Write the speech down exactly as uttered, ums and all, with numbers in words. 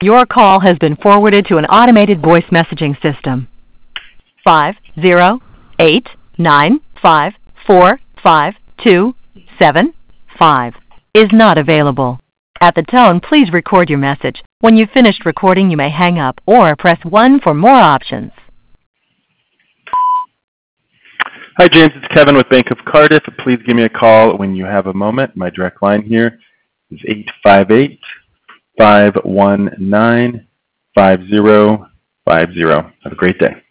Your call has been forwarded to an automated voice messaging system. Five zero eight nine five four five two seven five is not available. At the tone, please record your message. When you've finished recording, you may hang up or press one for more options. Hi, James. It's Kevin with Bank of Cardiff. Please give me a call when you have a moment. My direct line here is eight five eight, five one nine, five zero five zero. Have a great day.